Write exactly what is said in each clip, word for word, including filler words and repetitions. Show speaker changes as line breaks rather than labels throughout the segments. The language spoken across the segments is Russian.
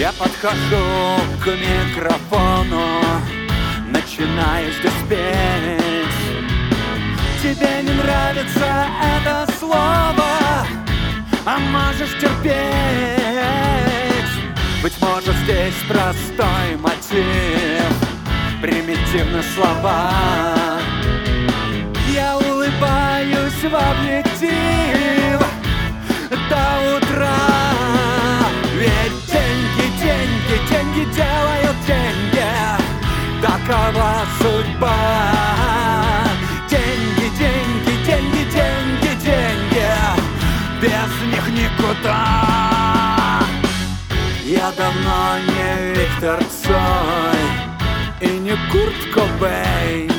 Я подхожу к микрофону, начинаю здесь петь. Тебе не нравится это слово, а можешь терпеть. Быть может, здесь простой мотив, примитивны слова. Я улыбаюсь в объектив до утра. Ведь деньги, деньги, деньги делают деньги. Такова судьба. Деньги, деньги, деньги, деньги, деньги. Без них никуда. Я давно не Виктор Цой и не Курт Кобейн.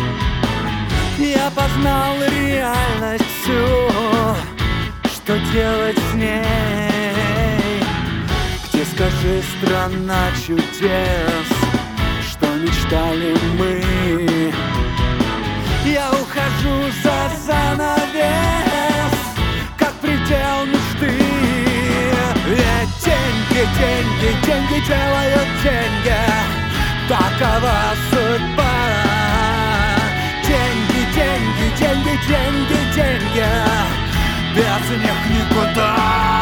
Я познал реальность всю, что делать с ней? Где, скажи, страна чудес, что мечтали мы? Я ухожу за занавес, как предел мечты. Ведь деньги, деньги, деньги делают деньги. Такова судьба. Деньги, деньги, деньги, деньги, деньги. Без них никуда.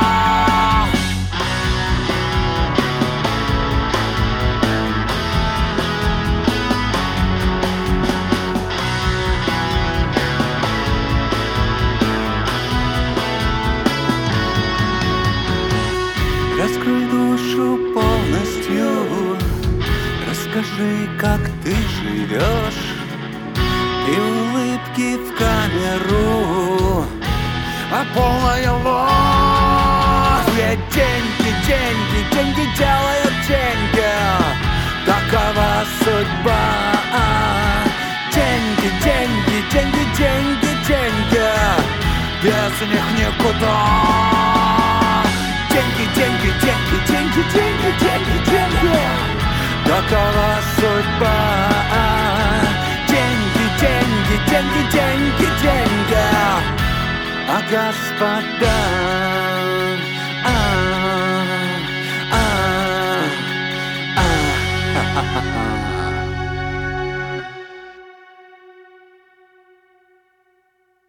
Раскрой душу полностью, расскажи, как ты живешь, и улыбки в камеру, а полная ложь. Ведь деньги, деньги, деньги делают деньги. Такова судьба. Деньги, деньги, деньги, деньги, деньги. Без них никуда. Деньги, деньги, деньги, деньги, деньги, деньги, деньги. Такова судьба. Деньги, деньги, деньги, деньги, деньги. А господа,